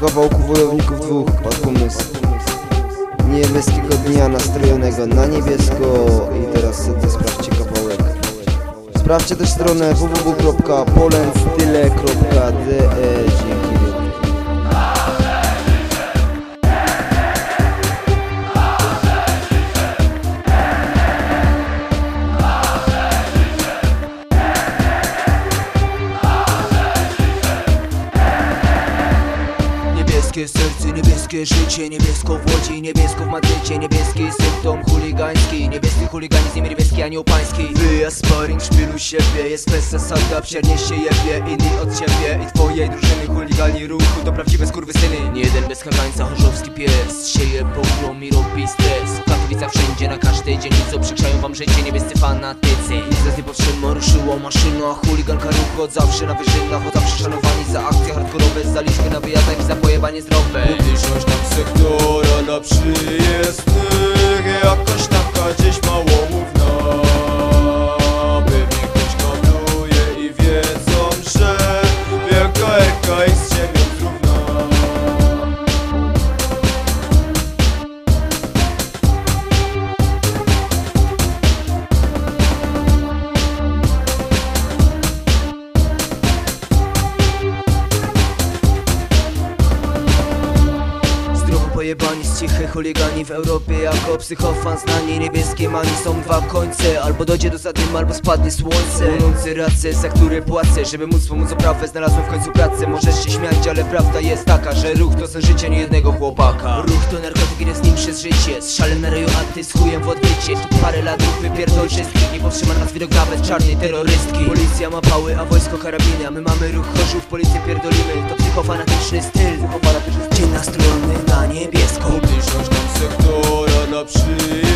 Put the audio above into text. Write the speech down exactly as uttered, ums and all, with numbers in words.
Po kawałku wojowników dwóch padł pomysł niebieskiego dnia nastrojonego na niebiesko. I teraz sobie sprawdźcie kawałek. Sprawdźcie też stronę w w w kropka polenstyle kropka d e. Dzięki wielkie. Niebieskie serce, niebieskie życie, niebiesko w Łodzi, niebiesko w Madrycie, niebieski symptom chuligański, niebieski chuliganizm, niebieski anioł pański. Wyjazd, sparring w szpilu siebie, jest bez zasada, wsiarnie się jebie, inni od ciebie i twojej drużyny. Chuligani ruchu to prawdziwe skurwysyny. Nie jeden bez kagańca, chorzowski pies, sieje pogrom i robi stres. W Katowicach wszędzie, na każdej dzielnicy uprzykrzają wam życie niebiescy fanatycy. Nic nas nie powstrzyma, ruszyła maszyna, chuliganka ruchu od zawsze na wyżynach, od zawsze szanowani za akcje hardkorowe, za liczby na wyjazdach i za pojebanie zdrowe. Ubliżność nam sektora dla przyjezdnych, jakoś taka gdzieś małomówna. Pewnie ktoś kabluje i wiedzą, że wielka Erka jest z ziemią trudna. Pojebani z cichych chuligani w Europie jako psychofan znani. Niebieskie mani są dwa końce, albo dojdzie do zadymu, albo spadnie słońce. Płonący racje, za które płacę, żeby móc pomóc oprawę. Znalazłem w końcu pracę, możesz się śmiać, ale prawda jest taka, że ruch to sen życia niejednego chłopaka. Ruch to narkotyk, idę z nim przez życie, z szalem na reju, a ty z chujem w odbycie. Parę lat ruch wypierdol wszystkich, nie powstrzyma nas widok nawet czarnej terrorystki. Policja ma pały, a wojsko karabiny, a my mamy ruch chorzów, policję pierdolimy. To psychofanatyczny styl, dzień nastrojony na niebiesko. Ubliżność nam sektora dla przyjezdnych.